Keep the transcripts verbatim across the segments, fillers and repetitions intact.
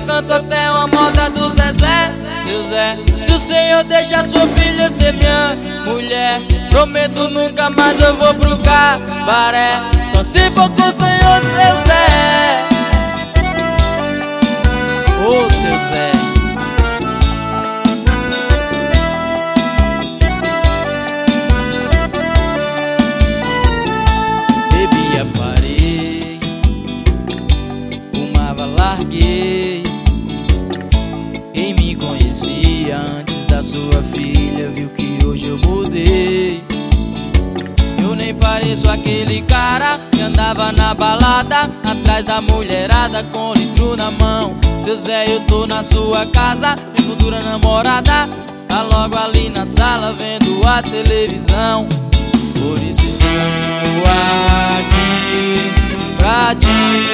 canto até uma moda do Zezé. Seu Zé, se o Senhor deixar sua filha ser minha mulher, prometo nunca mais eu vou pro cabaré, só se for com o Senhor, seu Zé. Ô, seu Zé. Bebia, parei, fumava, larguei. Quem me conhecia antes da sua filha viu que hoje eu mudei. Eu nem pareço aquele cara que andava na balada atrás da mulherada com litro na mão. Seu Zé, eu tô na sua casa, minha futura namorada tá logo ali na sala vendo a televisão. Por isso estou aqui pra te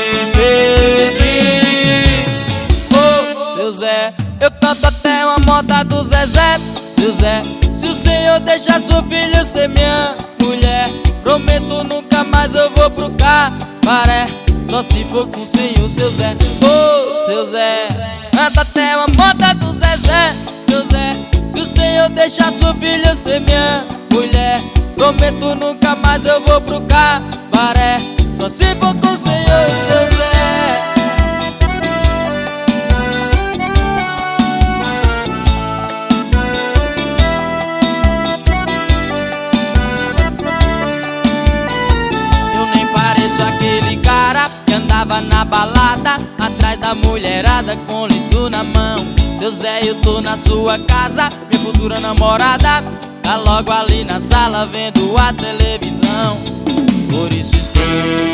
pedir. Oh, seu Zé, eu canto até uma moda do Zezé. Seu Zé, se o Senhor deixar sua filha ser minha mulher, prometo nunca mais eu vou pro cabaré, só se for com o Senhor, seu Zé. Oh, seu Zé, canta até uma moda do Zezé. Seu Zé, se o Senhor deixar sua filha ser minha mulher, prometo nunca mais eu vou pro cabaré, só se for com o Senhor, seu Zé. Aquele cara que andava na balada atrás da mulherada com litro na mão. Seu Zé, eu tô na sua casa, minha futura namorada tá logo ali na sala vendo a televisão. Por isso estou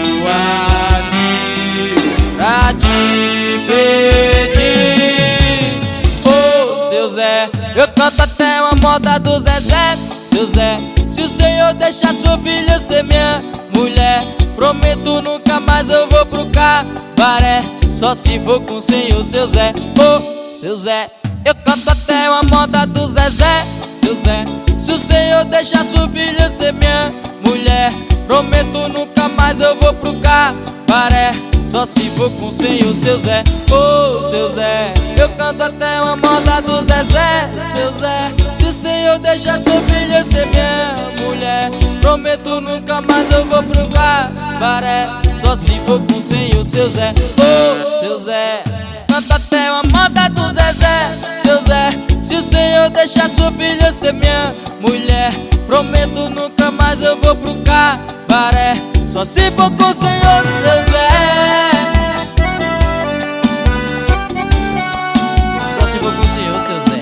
aqui pra te pedir. Oh, seu Zé, eu canto até uma moda do Zezé. Seu Zé, se o Senhor deixar sua filha ser minha mulher, prometo nunca mais eu vou pro cabaré, só se for com o Senhor, seu Zé. Oh, seu Zé, eu canto até uma moda do Zezé. Seu Zé, se o Senhor deixar sua filha ser minha mulher, prometo nunca mais eu vou pro cabaré, só se for com o Senhor, seu Zé. Oh, seu Zé, eu canto até uma moda do Zezé. Seu Zé, se o Senhor deixar sua filha ser minha mulher, prometo nunca mais eu vou pro cabaré, só se for com o Senhor, seu Zé. Oh, seu Zé, canta até uma moda do Zezé. Seu Zé, se o Senhor deixar sua filha ser minha mulher, prometo nunca mais eu vou pro cabaré, só se for com o Senhor, seu Zé. Só se for com o Senhor, seu Zé.